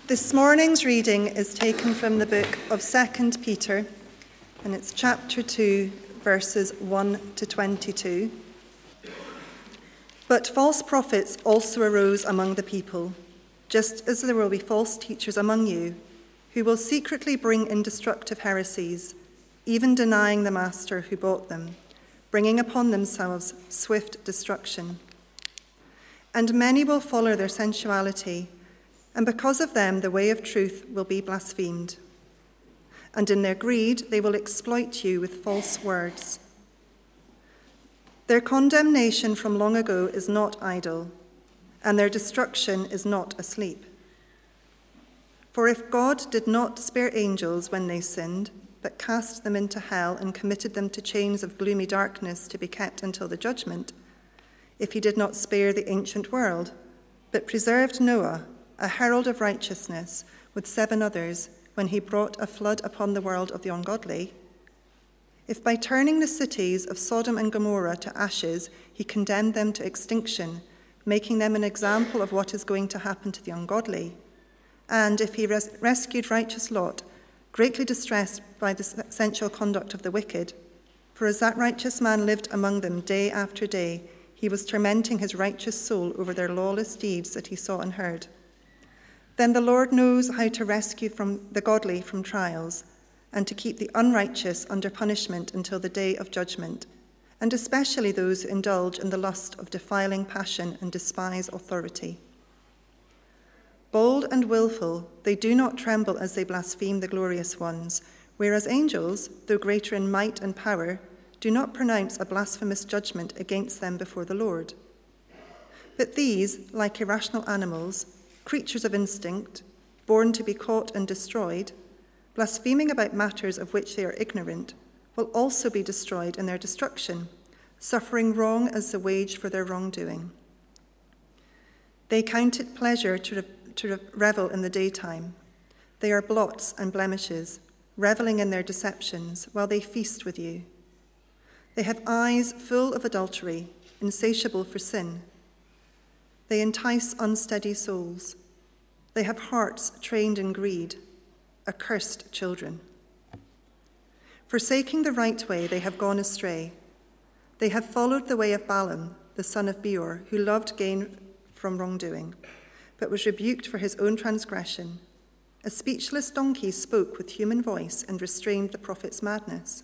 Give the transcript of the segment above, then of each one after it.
This morning's reading is taken from the book of 2 Peter, and it's chapter 2, verses 1 to 22. But false prophets also arose among the people, just as there will be false teachers among you, who will secretly bring in destructive heresies, even denying the master who bought them, bringing upon themselves swift destruction. And many will follow their sensuality, and because of them the way of truth will be blasphemed. And in their greed they will exploit you with false words. Their condemnation from long ago is not idle, and their destruction is not asleep. For if God did not spare angels when they sinned, but cast them into hell and committed them to chains of gloomy darkness to be kept until the judgment, if he did not spare the ancient world, but preserved Noah, a herald of righteousness, with 7 others, when he brought a flood upon the world of the ungodly, if by turning the cities of Sodom and Gomorrah to ashes, he condemned them to extinction, making them an example of what is going to happen to the ungodly, and if he rescued righteous Lot, greatly distressed by the sensual conduct of the wicked, for as that righteous man lived among them day after day, he was tormenting his righteous soul over their lawless deeds that he saw and heard. Then the Lord knows how to rescue from the godly from trials, and to keep the unrighteous under punishment until the day of judgment, and especially those who indulge in the lust of defiling passion and despise authority. Bold and willful, they do not tremble as they blaspheme the glorious ones, whereas angels, though greater in might and power, do not pronounce a blasphemous judgment against them before the Lord. But these, like irrational animals, creatures of instinct, born to be caught and destroyed, blaspheming about matters of which they are ignorant, will also be destroyed in their destruction, suffering wrong as the wage for their wrongdoing. They count it pleasure to revel in the daytime. They are blots and blemishes, reveling in their deceptions while they feast with you. They have eyes full of adultery, insatiable for sin. They entice unsteady souls. They have hearts trained in greed, accursed children. Forsaking the right way, they have gone astray. They have followed the way of Balaam, the son of Beor, who loved gain from wrongdoing, but was rebuked for his own transgression. A speechless donkey spoke with human voice and restrained the prophet's madness.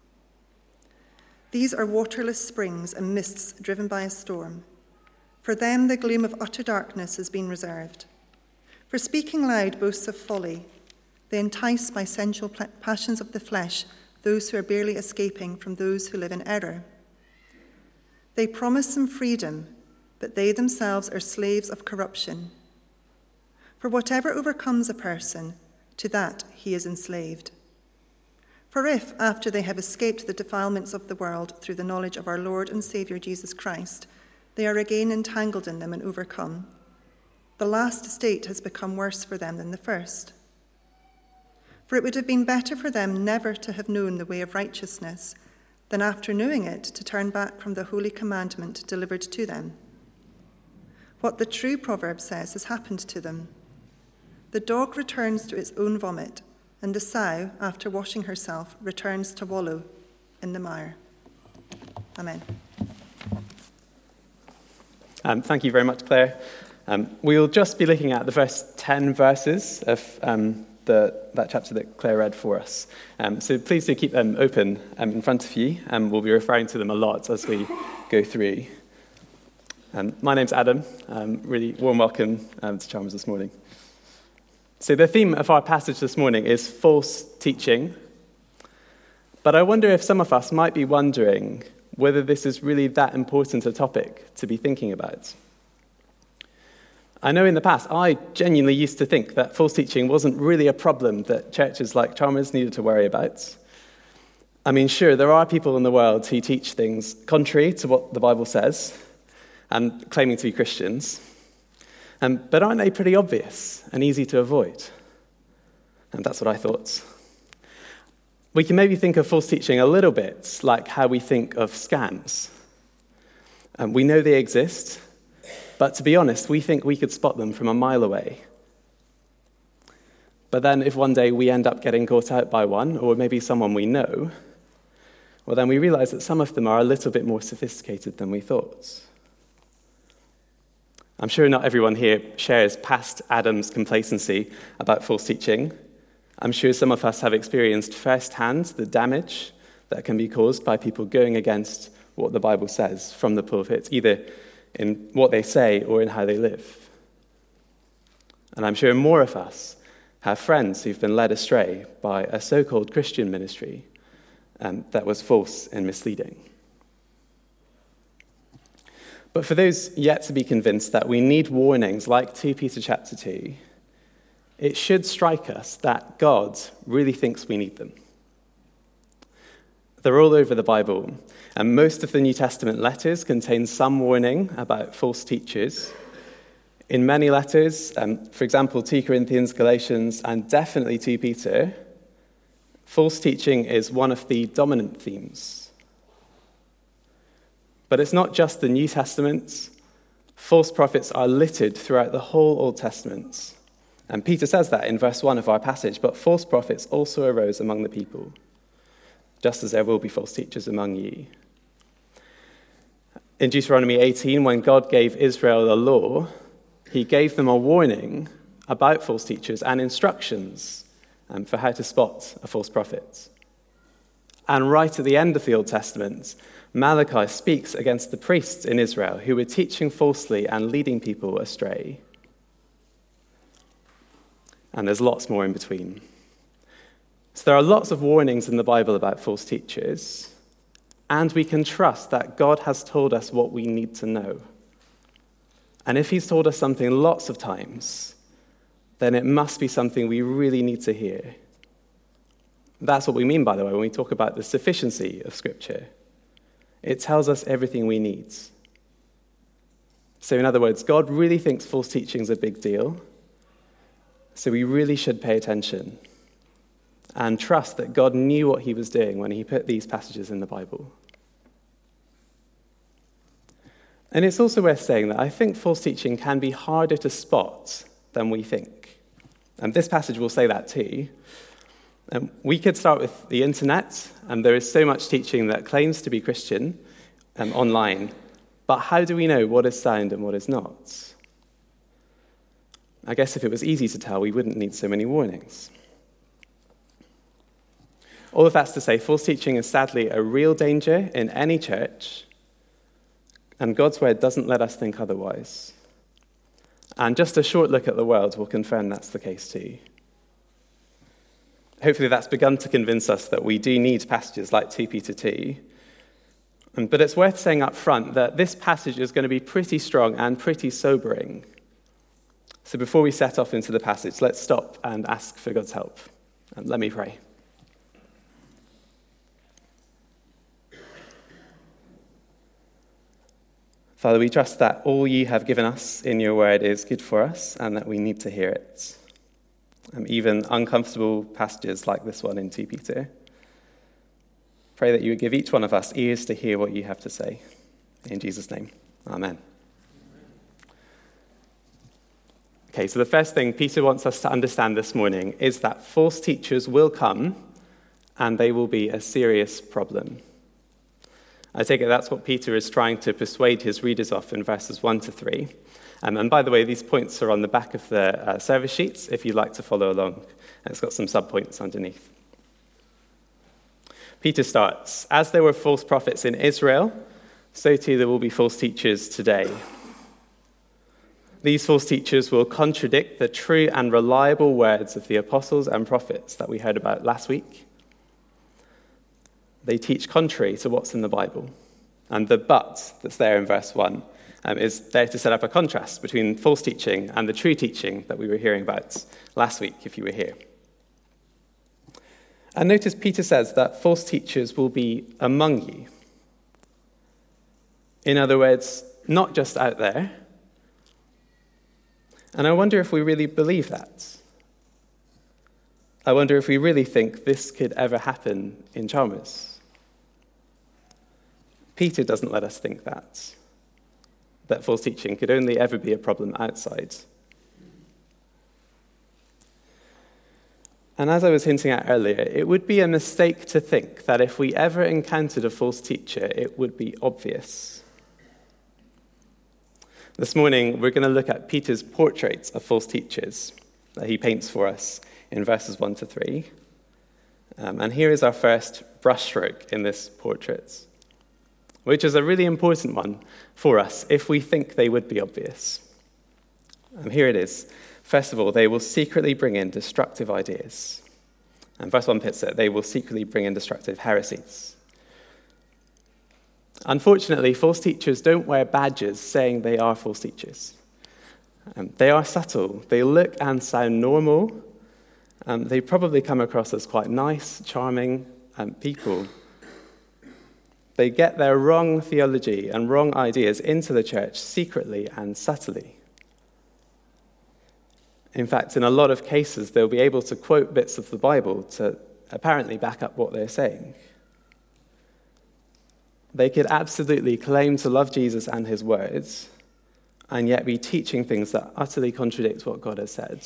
These are waterless springs and mists driven by a storm. For them the gloom of utter darkness has been reserved. For speaking loud boasts of folly, they entice by sensual passions of the flesh those who are barely escaping from those who live in error. They promise them freedom, but they themselves are slaves of corruption. For whatever overcomes a person, to that he is enslaved. For if, after they have escaped the defilements of the world through the knowledge of our Lord and Saviour Jesus Christ, they are again entangled in them and overcome, the last state has become worse for them than the first. For it would have been better for them never to have known the way of righteousness than after knowing it to turn back from the holy commandment delivered to them. What the true proverb says has happened to them. The dog returns to its own vomit, and the sow, after washing herself, returns to wallow in the mire. Amen. Thank you very much, Claire. We'll just be looking at the first 10 verses of that chapter that Claire read for us. So please do keep them open in front of you, and we'll be referring to them a lot as we go through. My name's Adam. Really warm welcome to Chalmers this morning. So the theme of our passage this morning is false teaching. But I wonder if some of us might be wondering whether this is really that important a topic to be thinking about. I know in the past, I genuinely used to think that false teaching wasn't really a problem that churches like Chalmers needed to worry about. I mean, sure, there are people in the world who teach things contrary to what the Bible says and claiming to be Christians, but aren't they pretty obvious and easy to avoid? And that's what I thought. We can maybe think of false teaching a little bit like how we think of scams. We know they exist, but to be honest, we think we could spot them from a mile away. But then if one day we end up getting caught out by one, or maybe someone we know, well, then we realize that some of them are a little bit more sophisticated than we thought. I'm sure not everyone here shares past Adam's complacency about false teaching. I'm sure some of us have experienced firsthand the damage that can be caused by people going against what the Bible says from the pulpit, either in what they say or in how they live. And I'm sure more of us have friends who've been led astray by a so-called Christian ministry that was false and misleading. But for those yet to be convinced that we need warnings like 2 Peter chapter 2, it should strike us that God really thinks we need them. They're all over the Bible, and most of the New Testament letters contain some warning about false teachers. In many letters, for example, 2 Corinthians, Galatians, and definitely 2 Peter, false teaching is one of the dominant themes. But it's not just the New Testament. False prophets are littered throughout the whole Old Testament. And Peter says that in verse 1 of our passage, but false prophets also arose among the people, just as there will be false teachers among you. In Deuteronomy 18, when God gave Israel the law, he gave them a warning about false teachers and instructions for how to spot a false prophet. And right at the end of the Old Testament, Malachi speaks against the priests in Israel who were teaching falsely and leading people astray. And there's lots more in between. So there are lots of warnings in the Bible about false teachers, and we can trust that God has told us what we need to know. And if he's told us something lots of times, then it must be something we really need to hear. That's what we mean, by the way, when we talk about the sufficiency of Scripture. It tells us everything we need. So in other words, God really thinks false teaching is a big deal, so we really should pay attention and trust that God knew what he was doing when he put these passages in the Bible. And it's also worth saying that I think false teaching can be harder to spot than we think. And this passage will say that too. We could start with the internet, and there is so much teaching that claims to be Christian online. But how do we know what is sound and what is not? I guess if it was easy to tell, we wouldn't need so many warnings. All of that's to say, false teaching is sadly a real danger in any church, and God's word doesn't let us think otherwise. And just a short look at the world will confirm that's the case too. Hopefully that's begun to convince us that we do need passages like 2 Peter 2. But it's worth saying up front that this passage is going to be pretty strong and pretty sobering. So before we set off into the passage, let's stop and ask for God's help. And let me pray. Father, we trust that all you have given us in your word is good for us and that we need to hear it. Even uncomfortable passages like this one in 2 Peter. Pray that you would give each one of us ears to hear what you have to say. In Jesus' name, amen. Okay, so the first thing Peter wants us to understand this morning is that false teachers will come and they will be a serious problem. I take it that's what Peter is trying to persuade his readers of in verses 1 to 3. And by the way, these points are on the back of the service sheets if you'd like to follow along. And it's got some sub-points underneath. Peter starts, as there were false prophets in Israel, so too there will be false teachers today. These false teachers will contradict the true and reliable words of the apostles and prophets that we heard about last week. They teach contrary to what's in the Bible. And the but that's there in verse 1 is there to set up a contrast between false teaching and the true teaching that we were hearing about last week, if you were here. And notice Peter says that false teachers will be among you. In other words, not just out there. And I wonder if we really believe that. I wonder if we really think this could ever happen in Chalmers. Peter doesn't let us think that false teaching could only ever be a problem outside. And as I was hinting at earlier, it would be a mistake to think that if we ever encountered a false teacher, it would be obvious. This morning, we're going to look at Peter's portraits of false teachers that he paints for us in verses 1 to 3. And here is our first brushstroke in this portrait, which is a really important one for us if we think they would be obvious. And here it is. First of all, they will secretly bring in destructive ideas. And verse 1 puts it, they will secretly bring in destructive heresies. Unfortunately, false teachers don't wear badges saying they are false teachers. They are subtle. They look and sound normal. They probably come across as quite nice, charming people. They get their wrong theology and wrong ideas into the church secretly and subtly. In fact, in a lot of cases, they'll be able to quote bits of the Bible to apparently back up what they're saying. They could absolutely claim to love Jesus and his words, and yet be teaching things that utterly contradict what God has said.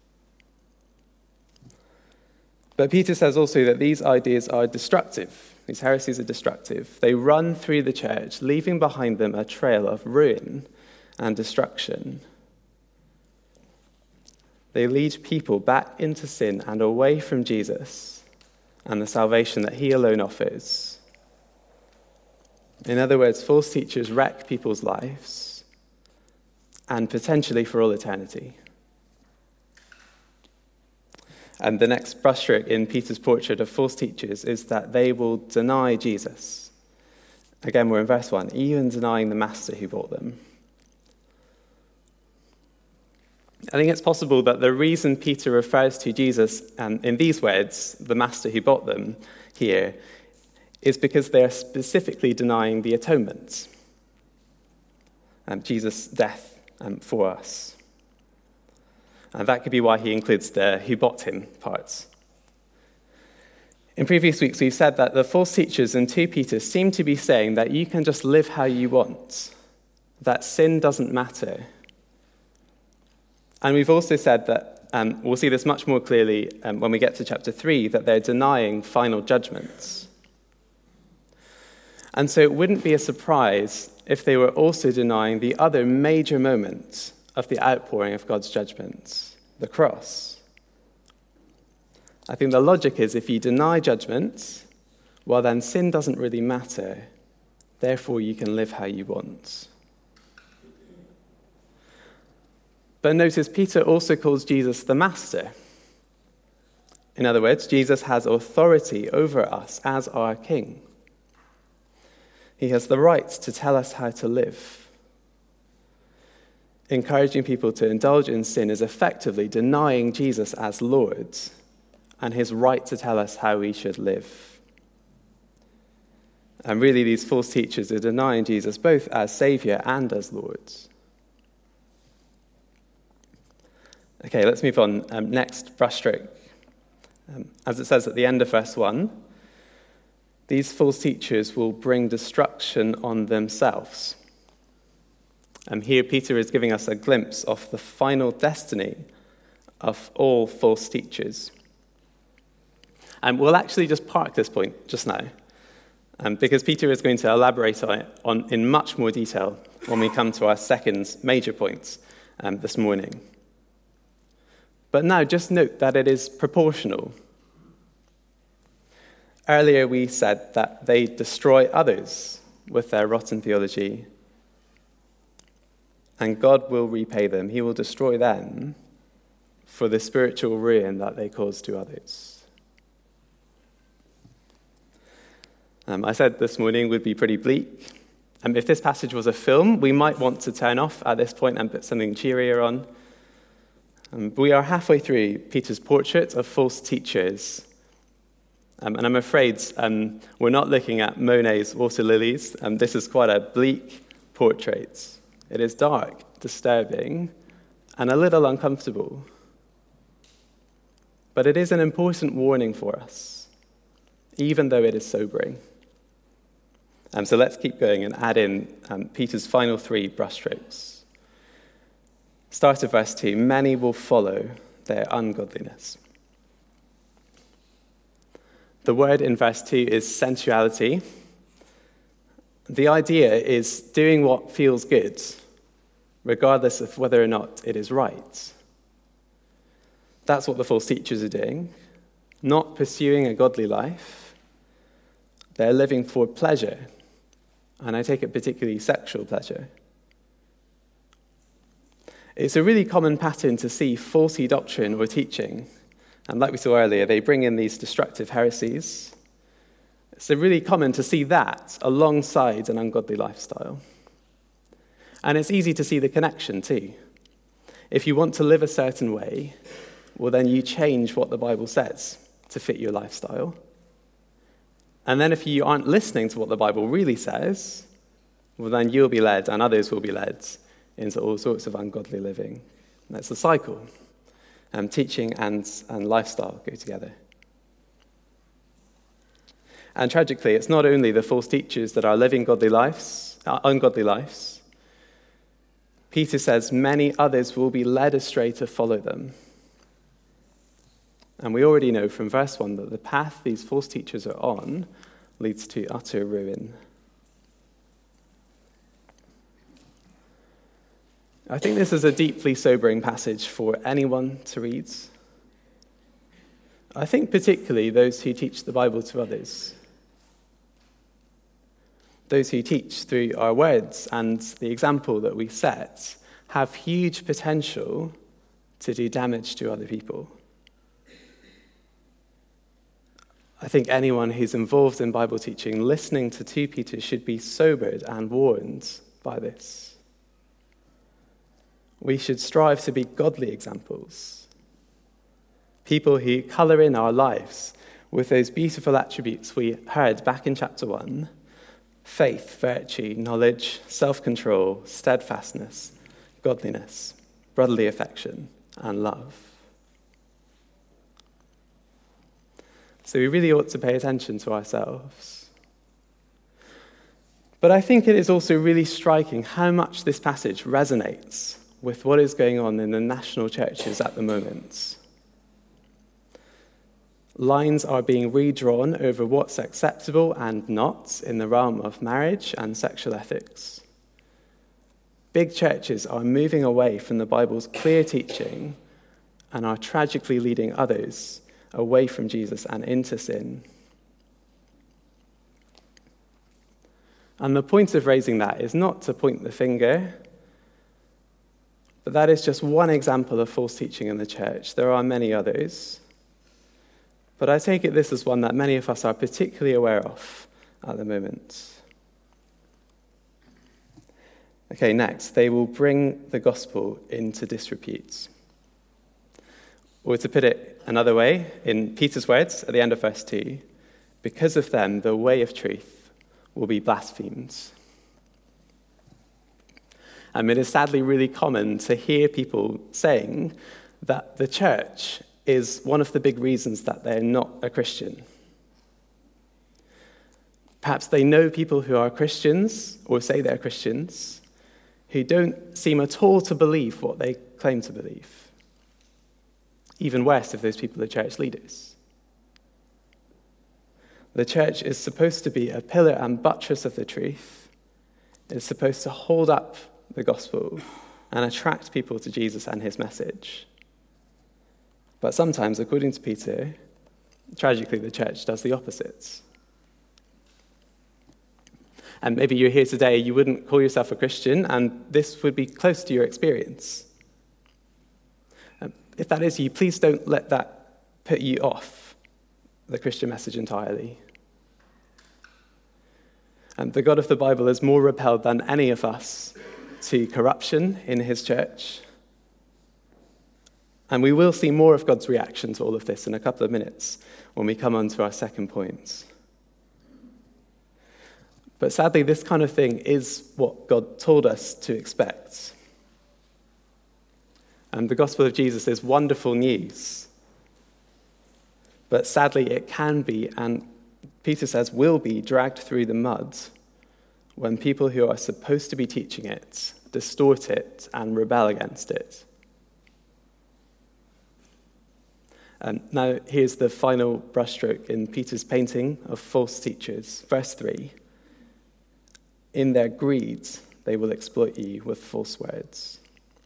But Peter says also that these ideas are destructive. These heresies are destructive. They run through the church, leaving behind them a trail of ruin and destruction. They lead people back into sin and away from Jesus and the salvation that he alone offers. In other words, false teachers wreck people's lives, and potentially for all eternity. And the next brushstroke in Peter's portrait of false teachers is that they will deny Jesus. Again, we're in verse 1, even denying the master who bought them. I think it's possible that the reason Peter refers to Jesus in these words, the master who bought them here, is because they are specifically denying the atonement, Jesus' death for us. And that could be why he includes the who bought him parts. In previous weeks, we've said that the false teachers in 2 Peter seem to be saying that you can just live how you want, that sin doesn't matter. And we've also said that, we'll see this much more clearly when we get to chapter 3, that they're denying final judgments. And so it wouldn't be a surprise if they were also denying the other major moment of the outpouring of God's judgments, the cross. I think the logic is if you deny judgment, well then sin doesn't really matter. Therefore you can live how you want. But notice Peter also calls Jesus the master. In other words, Jesus has authority over us as our king. He has the right to tell us how to live. Encouraging people to indulge in sin is effectively denying Jesus as Lord and his right to tell us how we should live. And really, these false teachers are denying Jesus both as Savior and as Lord. Okay, let's move on. Next brushstroke. As it says at the end of verse 1, these false teachers will bring destruction on themselves. Here Peter is giving us a glimpse of the final destiny of all false teachers. And we'll actually just park this point just now, because Peter is going to elaborate on it in much more detail when we come to our second major point this morning. But now just note that it is proportional. Earlier we said that they destroy others with their rotten theology, and God will repay them. He will destroy them for the spiritual ruin that they cause to others. I said this morning would be pretty bleak. If this passage was a film, we might want to turn off at this point and put something cheerier on. We are halfway through Peter's portrait of false teachers. And I'm afraid we're not looking at Monet's water lilies. This is quite a bleak portrait. It is dark, disturbing, and a little uncomfortable. But it is an important warning for us, even though it is sobering. So let's keep going and add in Peter's final 3 brushstrokes. Start at verse 2. Many will follow their ungodliness. The word in verse 2 is sensuality. The idea is doing what feels good, regardless of whether or not it is right. That's what the false teachers are doing, not pursuing a godly life. They're living for pleasure, and I take it particularly sexual pleasure. It's a really common pattern to see faulty doctrine or teaching, and like we saw earlier, they bring in these destructive heresies. It's really common to see that alongside an ungodly lifestyle. And it's easy to see the connection too. If you want to live a certain way, well, then you change what the Bible says to fit your lifestyle. And then if you aren't listening to what the Bible really says, well, then you'll be led and others will be led into all sorts of ungodly living. That's the cycle. Teaching and lifestyle go together. And tragically, it's not only the false teachers that are living ungodly lives. Peter says many others will be led astray to follow them. And we already know from verse 1 that the path these false teachers are on leads to utter ruin. I think this is a deeply sobering passage for anyone to read. I think particularly those who teach the Bible to others. Those who teach through our words and the example that we set have huge potential to do damage to other people. I think anyone who's involved in Bible teaching, listening to 2 Peter, should be sobered and warned by this. We should strive to be godly examples, people who colour in our lives with those beautiful attributes we heard back in chapter 1: faith, virtue, knowledge, self-control, steadfastness, godliness, brotherly affection, and love. So we really ought to pay attention to ourselves. But I think it is also really striking how much this passage resonates with what is going on in the national churches at the moment. Lines are being redrawn over what's acceptable and not in the realm of marriage and sexual ethics. Big churches are moving away from the Bible's clear teaching and are tragically leading others away from Jesus and into sin. And the point of raising that is not to point the finger, but that is just one example of false teaching in the church. There are many others. But I take it this is one that many of us are particularly aware of at the moment. Okay, next, they will bring the gospel into disrepute. Or to put it another way, in Peter's words at the end of verse 2, because of them, the way of truth will be blasphemed. It is sadly really common to hear people saying that the church is one of the big reasons that they're not a Christian. Perhaps they know people who are Christians, or say they're Christians, who don't seem at all to believe what they claim to believe. Even worse if those people are church leaders. The church is supposed to be a pillar and buttress of the truth. It's supposed to hold up the gospel and attract people to Jesus and his message. But sometimes, according to Peter, tragically the church does the opposite. And maybe you're here today, you wouldn't call yourself a Christian, and this would be close to your experience. If that is you, please don't let that put you off the Christian message entirely. And the God of the Bible is more repelled than any of us to corruption in his church. And we will see more of God's reaction to all of this in a couple of minutes when we come on to our second point. But sadly, this kind of thing is what God told us to expect. And the gospel of Jesus is wonderful news. But sadly, it can be, and Peter says will be, dragged through the mud when people who are supposed to be teaching it distort it and rebel against it. Now, here's the final brushstroke in Peter's painting of false teachers. Verse 3. In their greed, they will exploit you with false words.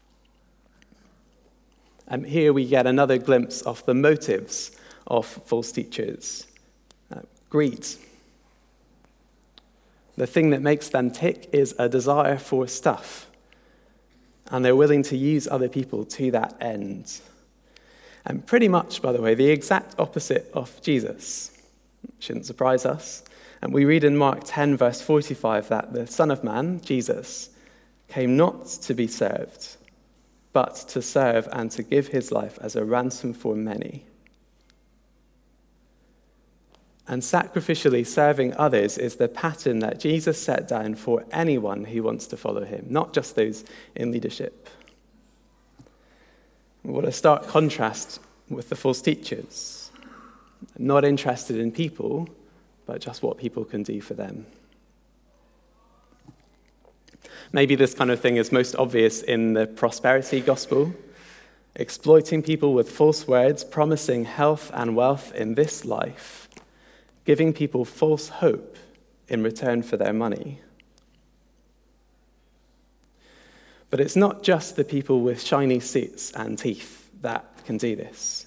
Here we get another glimpse of the motives of false teachers. Greed. The thing that makes them tick is a desire for stuff. And they're willing to use other people to that end. And pretty much, by the way, the exact opposite of Jesus. Shouldn't surprise us. And we read in Mark 10, verse 45, that the Son of Man, Jesus, came not to be served, but to serve and to give his life as a ransom for many. And sacrificially serving others is the pattern that Jesus set down for anyone who wants to follow him, not just those in leadership. What a stark contrast with the false teachers. Not interested in people, but just what people can do for them. Maybe this kind of thing is most obvious in the prosperity gospel, exploiting people with false words, promising health and wealth in this life, giving people false hope in return for their money. But it's not just the people with shiny suits and teeth that can do this.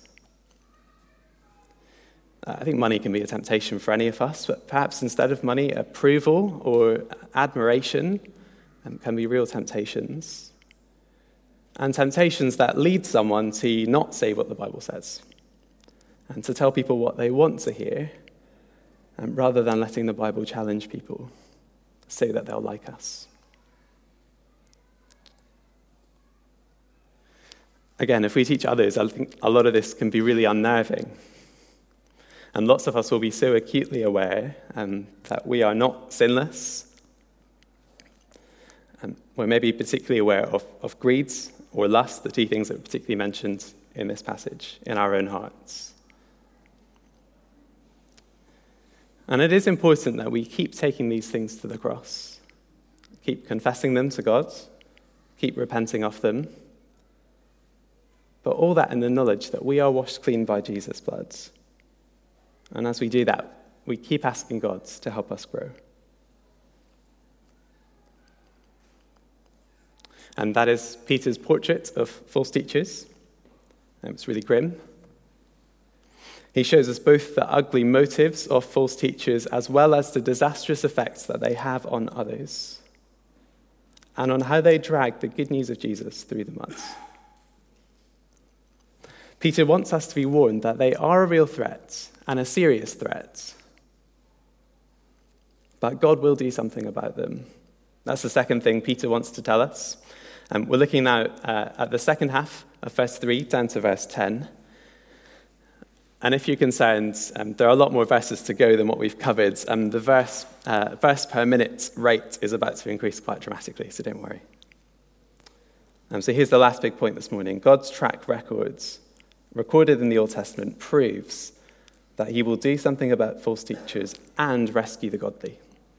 I think money can be a temptation for any of us, but perhaps instead of money, approval or admiration can be real temptations. And temptations that lead someone to not say what the Bible says and to tell people what they want to hear, rather than letting the Bible challenge people so that they'll like us. Again, if we teach others, I think a lot of this can be really unnerving. And lots of us will be so acutely aware that we are not sinless. We're maybe particularly aware of greeds or lust, the two things that are particularly mentioned in this passage, in our own hearts. And it is important that we keep taking these things to the cross, keep confessing them to God, keep repenting of them, but all that in the knowledge that we are washed clean by Jesus' blood. And as we do that, we keep asking God to help us grow. And that is Peter's portrait of false teachers. It's really grim. He shows us both the ugly motives of false teachers as well as the disastrous effects that they have on others, and on how they drag the good news of Jesus through the mud. Peter wants us to be warned that they are a real threat and a serious threat, but God will do something about them. That's the second thing Peter wants to tell us. We're looking now at the second half of verse 3 down to verse 10. And if you're concerned, there are a lot more verses to go than what we've covered. The verse per minute rate is about to increase quite dramatically, so don't worry. So here's the last big point this morning. God's track records, recorded in the Old Testament, proves that he will do something about false teachers and rescue the godly.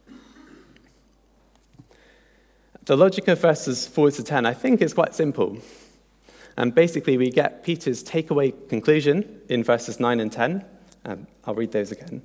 The logic of verses 4 to 10, I think, is quite simple. And basically, we get Peter's takeaway conclusion in verses 9 and 10. I'll read those again.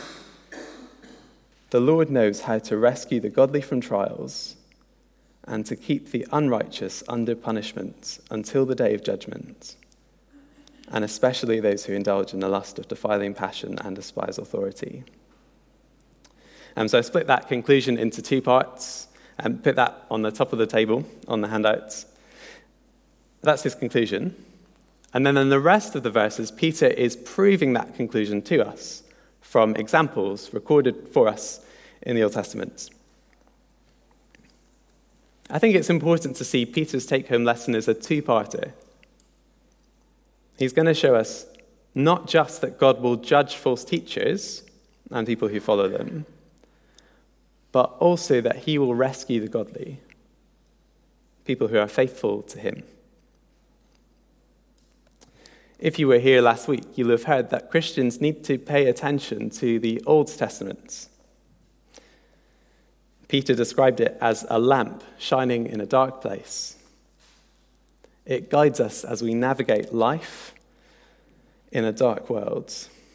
The Lord knows how to rescue the godly from trials and to keep the unrighteous under punishment until the day of judgment, and especially those who indulge in the lust of defiling passion and despise authority. So I split that conclusion into two parts and put that on the top of the table on the handouts. That's his conclusion. And then in the rest of the verses, Peter is proving that conclusion to us from examples recorded for us in the Old Testament. I think it's important to see Peter's take-home lesson as a two-parter. He's going to show us not just that God will judge false teachers and people who follow them, but also that he will rescue the godly, people who are faithful to him. If you were here last week, you'll have heard that Christians need to pay attention to the Old Testament. Peter described it as a lamp shining in a dark place. It guides us as we navigate life. in a dark world.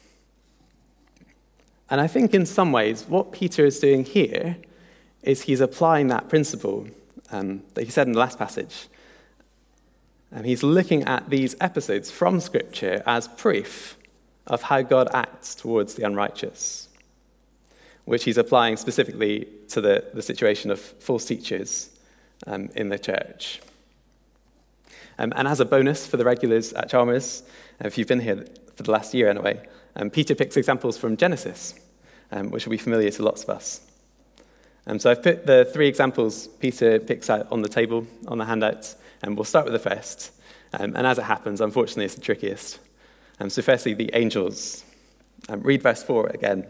And I think in some ways, what Peter is doing here is he's applying that principle that he said in the last passage. And he's looking at these episodes from Scripture as proof of how God acts towards the unrighteous, which he's applying specifically to the situation of false teachers in the church. And as a bonus for the regulars at Chalmers, if you've been here for the last year anyway, Peter picks examples from Genesis, which will be familiar to lots of us. So I've put the 3 examples Peter picks out on the table, on the handouts, and we'll start with the first. And as it happens, unfortunately, it's the trickiest. So firstly, the angels. Read verse 4 again.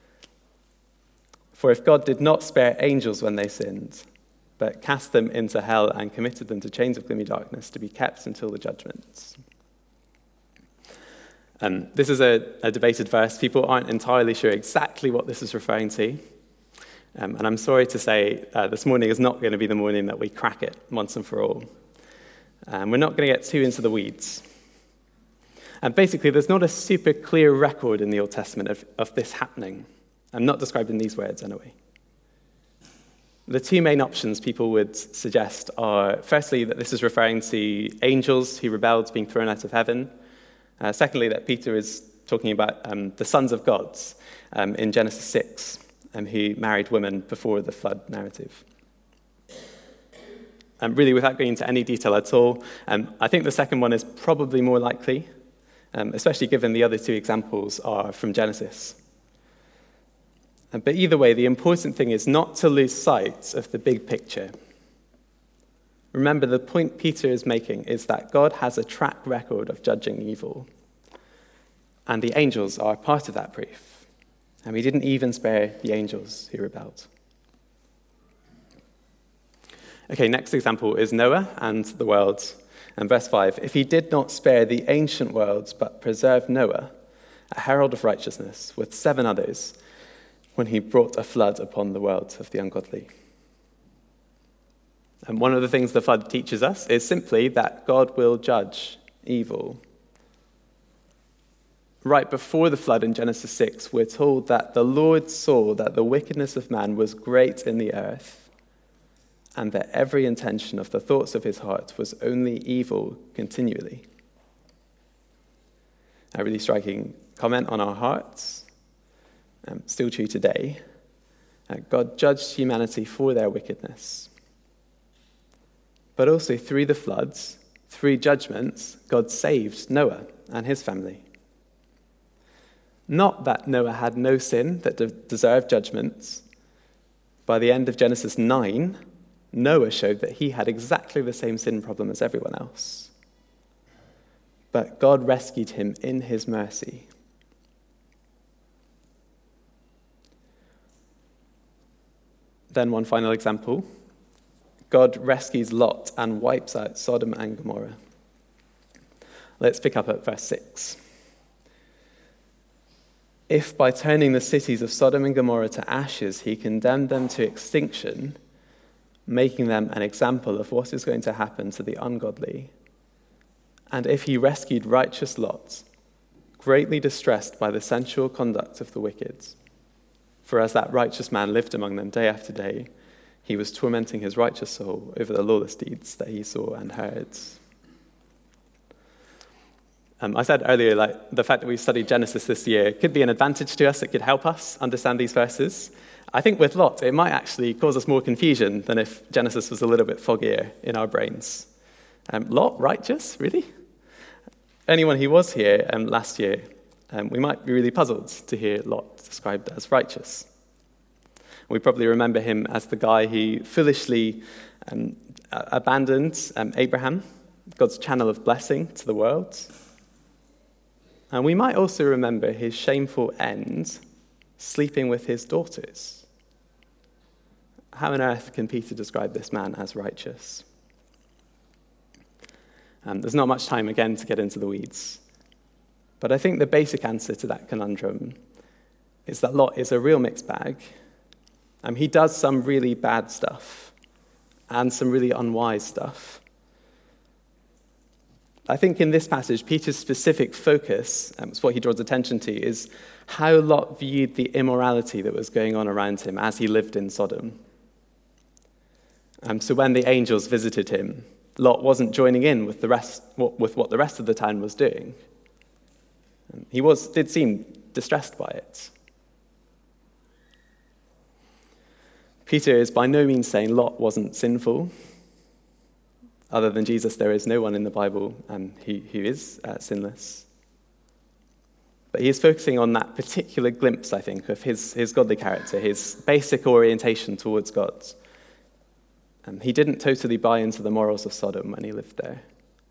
For if God did not spare angels when they sinned, but cast them into hell and committed them to chains of gloomy darkness to be kept until the judgments. This is a debated verse. People aren't entirely sure exactly what this is referring to. And I'm sorry to say this morning is not going to be the morning that we crack it once and for all. We're not going to get too into the weeds. And basically, there's not a super clear record in the Old Testament of this happening. I'm not described in these words anyway. The 2 main options people would suggest are, firstly, that this is referring to angels who rebelled being thrown out of heaven. Secondly, that Peter is talking about the sons of gods in Genesis 6, who married women before the flood narrative. Really, without going into any detail at all, I think the second one is probably more likely, especially given the other 2 examples are from Genesis. But either way, the important thing is not to lose sight of the big picture. Remember, the point Peter is making is that God has a track record of judging evil, and the angels are part of that proof. And he didn't even spare the angels who rebelled. Okay, next example is Noah and the world. And verse 5, if he did not spare the ancient worlds, but preserved Noah, a herald of righteousness, with 7 others, when he brought a flood upon the world of the ungodly. And one of the things the flood teaches us is simply that God will judge evil. Right before the flood in Genesis 6, we're told that the Lord saw that the wickedness of man was great in the earth, and that every intention of the thoughts of his heart was only evil continually. A really striking comment on our hearts, still true today. God judged humanity for their wickedness. But also through the floods, through judgments, God saved Noah and his family. Not that Noah had no sin that deserved judgments. By the end of Genesis 9, Noah showed that he had exactly the same sin problem as everyone else. But God rescued him in his mercy. Then one final example. God rescues Lot and wipes out Sodom and Gomorrah. Let's pick up at verse 6. If by turning the cities of Sodom and Gomorrah to ashes, he condemned them to extinction, making them an example of what is going to happen to the ungodly, and if he rescued righteous Lot, greatly distressed by the sensual conduct of the wicked, for as that righteous man lived among them day after day, he was tormenting his righteous soul over the lawless deeds that he saw and heard. I said earlier, the fact that we've studied Genesis this year could be an advantage to us. It could help us understand these verses. I think with Lot, it might actually cause us more confusion than if Genesis was a little bit foggier in our brains. Lot, righteous, really? Anyone who was here last year, we might be really puzzled to hear Lot described as righteous. We probably remember him as the guy who foolishly abandoned Abraham, God's channel of blessing to the world. And we might also remember his shameful end, sleeping with his daughters. How on earth can Peter describe this man as righteous? There's not much time, again, to get into the weeds. But I think the basic answer to that conundrum is that Lot is a real mixed bag. He does some really bad stuff and some really unwise stuff. I think in this passage, Peter's specific focus, it's what he draws attention to, is how Lot viewed the immorality that was going on around him as he lived in Sodom. So when the angels visited him, Lot wasn't joining in with what the rest of the town was doing. He did seem distressed by it. Peter is by no means saying Lot wasn't sinful. Other than Jesus, there is no one in the Bible who is sinless. But he is focusing on that particular glimpse, I think, of his godly character, his basic orientation towards God. He didn't totally buy into the morals of Sodom when he lived there.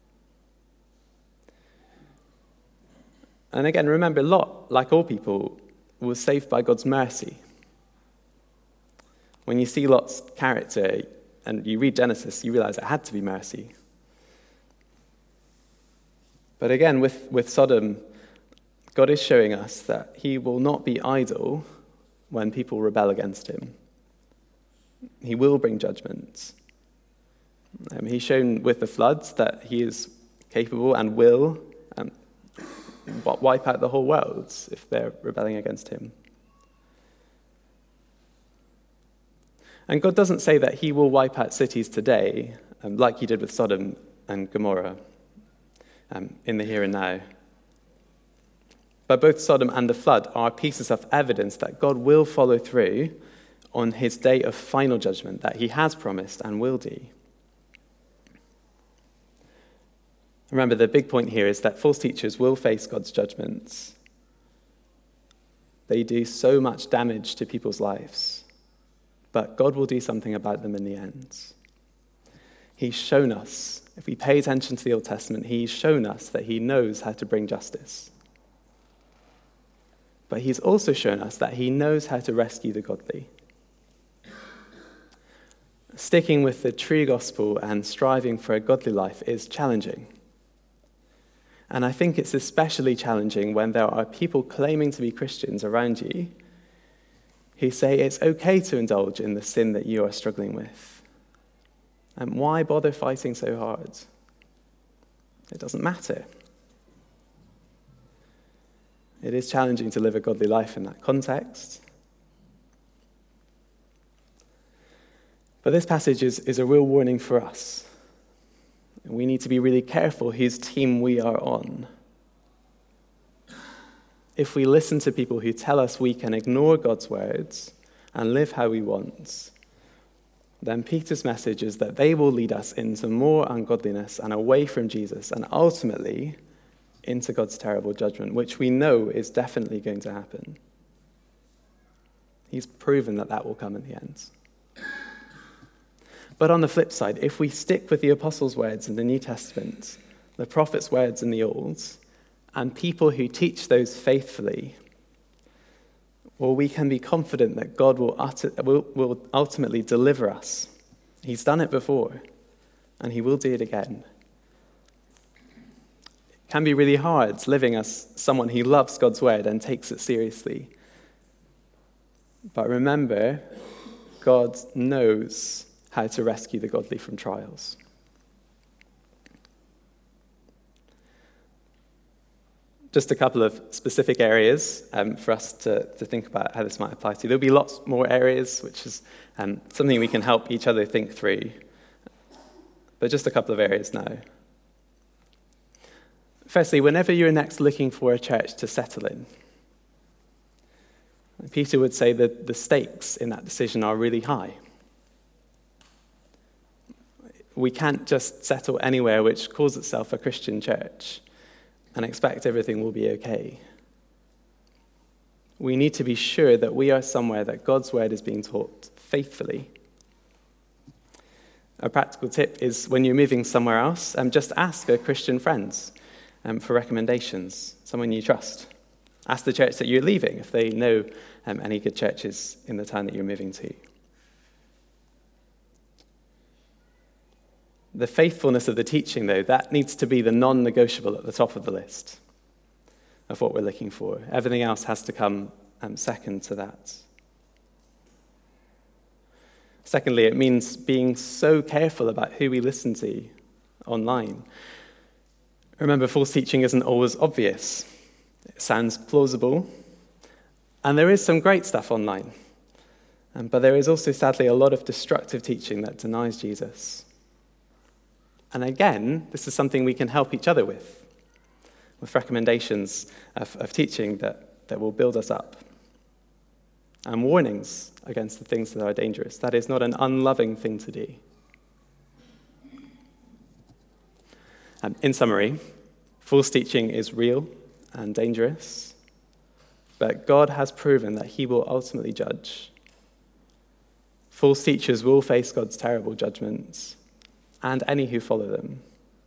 And again, remember, Lot, like all people, was saved by God's mercy. When you see Lot's character and you read Genesis, you realize it had to be mercy. But again, with Sodom, God is showing us that he will not be idle when people rebel against him. He will bring judgment. He's shown with the floods that he is capable and will wipe out the whole world if they're rebelling against him. And God doesn't say that he will wipe out cities today, like he did with Sodom and Gomorrah, in the here and now. But both Sodom and the flood are pieces of evidence that God will follow through on his day of final judgment that he has promised and will do. Remember, the big point here is that false teachers will face God's judgments. They do so much damage to people's lives, but God will do something about them in the end. He's shown us, if we pay attention to the Old Testament, he's shown us that he knows how to bring justice. But he's also shown us that he knows how to rescue the godly. Sticking with the true gospel and striving for a godly life is challenging. And I think it's especially challenging when there are people claiming to be Christians around you who say it's okay to indulge in the sin that you are struggling with. And why bother fighting so hard? It doesn't matter. It is challenging to live a godly life in that context. But this passage is a real warning for us. We need to be really careful whose team we are on. If we listen to people who tell us we can ignore God's words and live how we want, then Peter's message is that they will lead us into more ungodliness and away from Jesus and ultimately into God's terrible judgment, which we know is definitely going to happen. He's proven that will come in the end. But on the flip side, if we stick with the apostles' words in the New Testament, the prophets' words in the Old, and people who teach those faithfully, well, we can be confident that God will ultimately deliver us. He's done it before, and he will do it again. It can be really hard living as someone who loves God's word and takes it seriously. But remember, God knows how to rescue the godly from trials. Just a couple of specific areas for us to think about how this might apply to. There'll be lots more areas, which is something we can help each other think through. But just a couple of areas now. Firstly, whenever you're next looking for a church to settle in, Peter would say that the stakes in that decision are really high. We can't just settle anywhere which calls itself a Christian church and expect everything will be okay. We need to be sure that we are somewhere that God's word is being taught faithfully. A practical tip is when you're moving somewhere else, just ask a Christian friend for recommendations, someone you trust. Ask the church that you're leaving if they know any good churches in the town that you're moving to. The faithfulness of the teaching, though, that needs to be the non-negotiable at the top of the list of what we're looking for. Everything else has to come second to that. Secondly, it means being so careful about who we listen to online. Remember, false teaching isn't always obvious. It sounds plausible, and there is some great stuff online. But there is also, sadly, a lot of destructive teaching that denies Jesus. And again, this is something we can help each other with recommendations of teaching that will build us up, and warnings against the things that are dangerous. That is not an unloving thing to do. In summary, false teaching is real and dangerous, but God has proven that he will ultimately judge. False teachers will face God's terrible judgments, and any who follow them.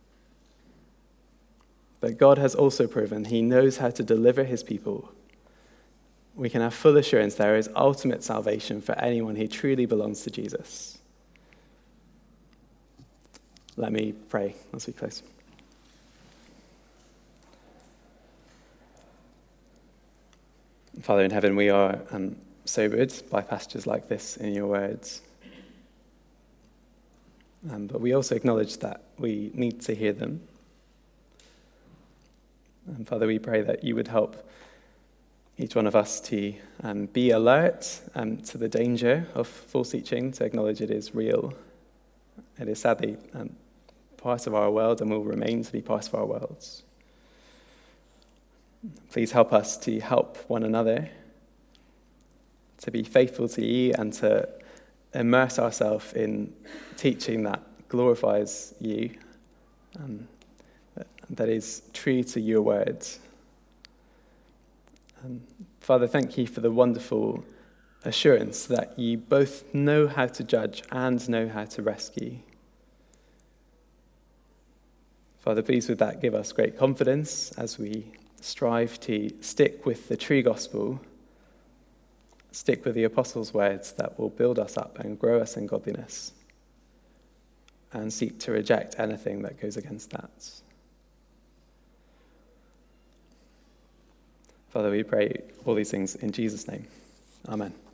But God has also proven he knows how to deliver his people. We can have full assurance there is ultimate salvation for anyone who truly belongs to Jesus. Let me pray as we close. Father in heaven, we are sobered by passages like this in your words. But we also acknowledge that we need to hear them. And Father, we pray that you would help each one of us to be alert to the danger of false teaching, to acknowledge it is real. It is sadly part of our world and will remain to be part of our worlds. Please help us to help one another, to be faithful to you and to immerse ourselves in teaching that glorifies you, that is true to your words. Father, thank you for the wonderful assurance that you both know how to judge and know how to rescue. Father, please would that give us great confidence as we strive to stick with the true gospel, stick with the apostles' words that will build us up and grow us in godliness, and seek to reject anything that goes against that. Father, we pray all these things in Jesus' name. Amen.